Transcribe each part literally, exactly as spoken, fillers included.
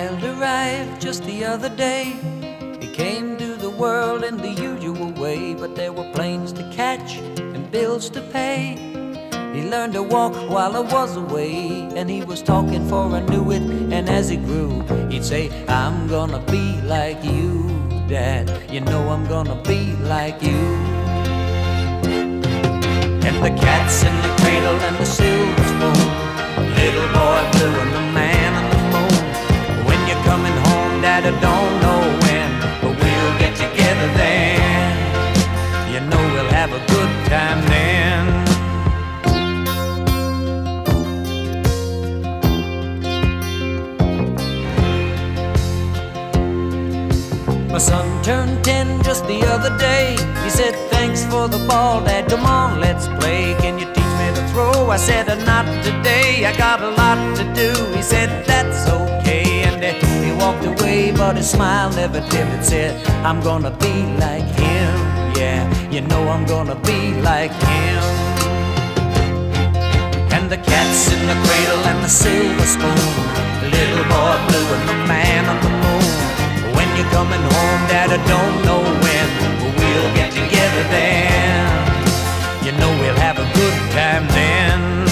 child arrived just the other day. He came to the world in the usual way, but there were planes to catch and bills to pay. He learned to walk while I was away, and he was talking for I knew it. And as he grew, he'd say, I'm gonna be like you, Dad. You know I'm gonna be like you. And the cat's in the cradle and the silver spoon, little boy blue and the man on the moon. When you're coming home, Dad, I don't know when, but we'll get together then. You know we'll have a good time then. My son turned ten just the other day. He said, thanks for the ball, Dad, come on, let's play. Can you teach me to throw? I said, not today, I got a lot to do. He said, that's okay, and he walked away, but his smile never dimmed. Said, I'm gonna be like him, yeah, you know I'm gonna be like him. And the cat's in the cradle and the silver spoon, the little boy blue and the man on the moon. When you're coming home, Dad, I don't know when, but we'll get together then. You know we'll have a good time then.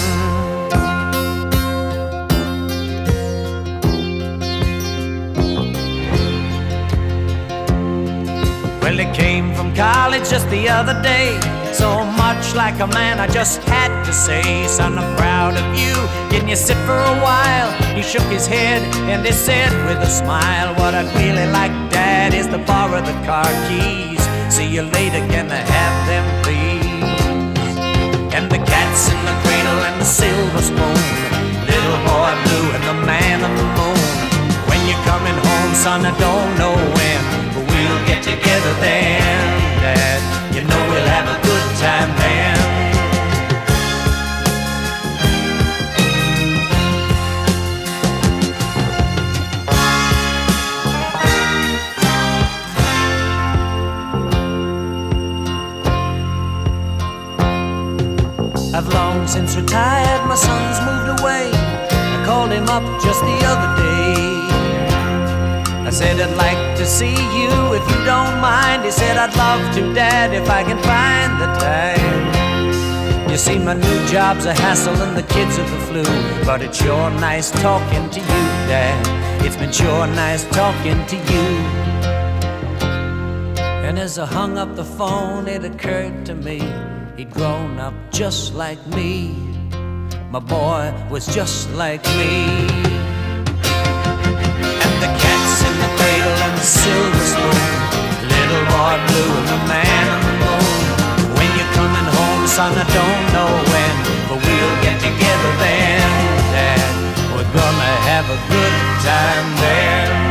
Well, he came from college just the other day, so much like a man I just had to say, son, I'm proud of you, can you sit for a while? He shook his head and he said with a smile, what I'd really like, Dad, is to borrow the car keys. See you later, can I have them please? And the cat's in the cradle and the silver spoon, little boy blue and the man on the moon. When you're coming home, son, I don't know when, but we'll get together then, Dad. You know we'll have a good time then. I've long since retired, my son's moved away. I called him up just the other day. I said, I'd like to see you if you don't mind. He said, I'd love to, Dad, if I can find the time. You see, my new job's a hassle and the kids are the flu, but it's sure nice talking to you, Dad. It's been sure nice talking to you. And as I hung up the phone, it occurred to me, he'd grown up just like me. My boy was just like me. And the cat's in the cradle and the silver spoon, little boy blue and the man on the moon. When you're coming home, son, I don't know when, but we'll get together then, Dad. We're gonna have a good time there.